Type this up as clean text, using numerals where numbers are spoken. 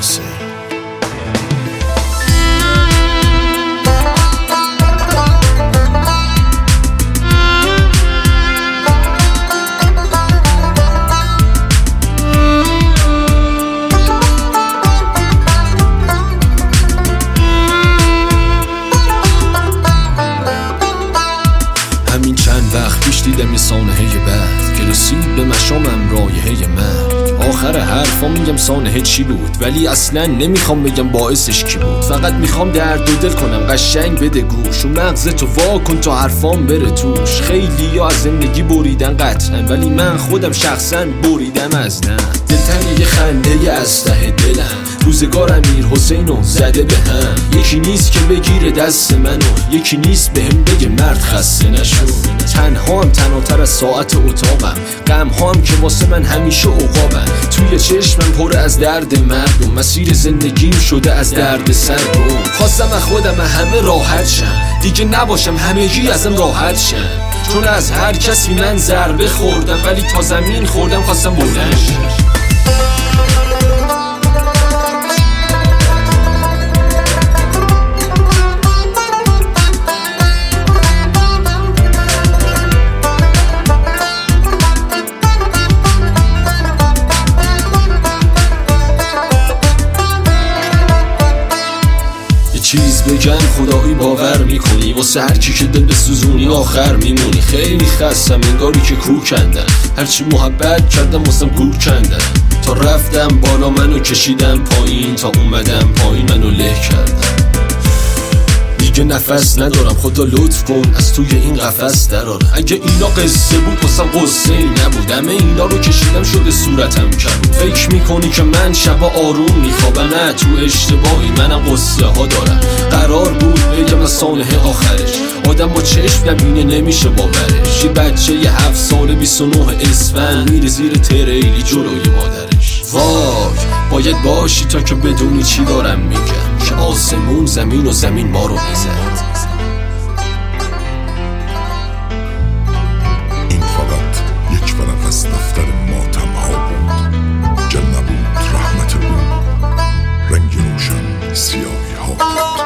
حسین. همین چند وقت پیش دیدم یه سانحه بعد که رسید به مشامم رایحه مرگ. آخر حرفا میگم سانحه چی بود، ولی اصلا نمیخوام بگم باعثش کی بود. فقط میخوام درد و دل کنم قشنگ بده گوش و مغزتو وا کن تا حرفام بره توش. خیلی ها از زندگی بریدن قطعا، ولی من خودم شخصا بریدم از نه. دلتنگ یه خنده از ته دلم، روزگار امیر حسینو زده به هم. یکی نیست که بگیره دست منو، یکی نیست بهم بگه مرد خسته نشو. تنهام تنهاتر از ساعت اتاقم، غم هام که واسه من همیشه عقابن. توی چشمم پر از درد مردم، مسیر زندگیم شده از درد سرم. خواستم از خودم همه راحت شم، دیگه نباشم همگی ازم راحت شم. چون از هر کسی من ضربه خوردم، ولی تا زمین خوردم خواستم بلند شم. چیز بگم خدایی باور میکنی، واسه هر کی که دل به سوزونی آخر میمونی. خیلی خستم انگاری که کوه کندن، هرچی محبت کردم واسم گور کندن. تا رفتم بالا منو کشیدم پایین، تا اومدم پایین منو له کردن. دیگه نفس ندارم، خدا لطف کن از توی این قفس درار. اگه اینا قصه بود واسم قصه ای نبود، همه اینا رو کشیدم شده صورتم کبود. فکر میکنی که من شبا آروم میخوابم؟ نه تو اشتباهی، منم قصه ها دارم. قرار بود بگم از سانحه آخرش، آدم با چشم نبینه نمیشه باورش. یه بچه 7 ساله 29 اسفند میره زیر تریلی جلوی مادرش. وای باید باشی تا که بدونی چی دارم میگم، که آسمون زمین و زمین ما رو میزد. این فقط یک ورق از دفتر ماتم ها بود، گر نبود رحمت او رنگ روشن سیاهی ها بود.